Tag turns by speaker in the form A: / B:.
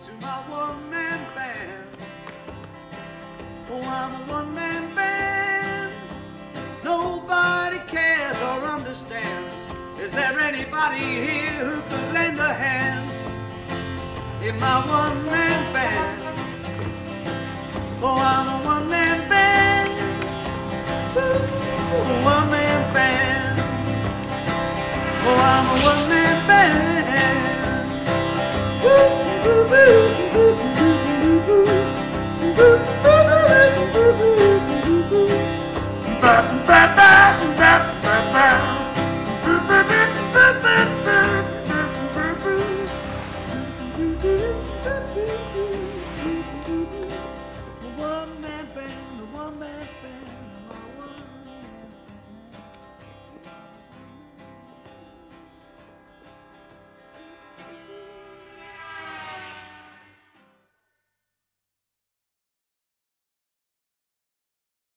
A: to my one-man band. Oh, I'm a one-man band. Nobody cares or understands. Is there anybody here who could lend a hand in my one-man band? Oh, I'm a one-man band. Ooh, one-man band. Oh, I'm a one-man band. Ooh, ooh,